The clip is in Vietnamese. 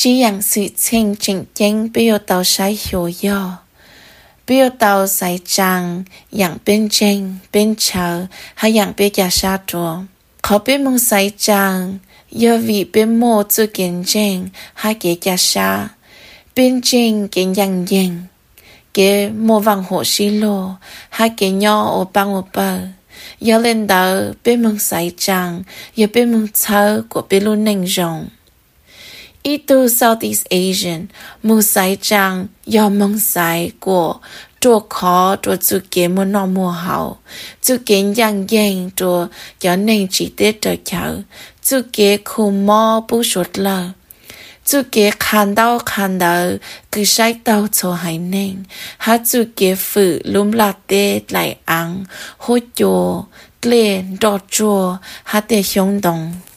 chỉ yang sự chênh chỉnh chênh biểu tàu sai hiểu do biểu tàu sai chang yang bên chênh bên chờ hay yang bên gia sa trùa khó bên mong sai chang do vì bên mô chú kiến chênh hay kế gia sa bên chênh kiến yang yang kế mô vang hộ xí lô hay kế nhỏ ô băng ô bờ do lên đó bên mong sai chang do bên mong thơ của bên luôn nênh rộng ít từ Southeast Asian mù sai chang do mong sai của chùa khó chùa chú kế mô nọ mùa hậu chú kế yang yang chùa cho nên chỉ tiết trở cháu chú kế khu mò bú sụt lờ chú kế khăn đau cứ sai đau cho hải nên hát chú kế phụ lùm lạc tê lại ăn hốt chùa lên đọt chùa hát tê hiông đồng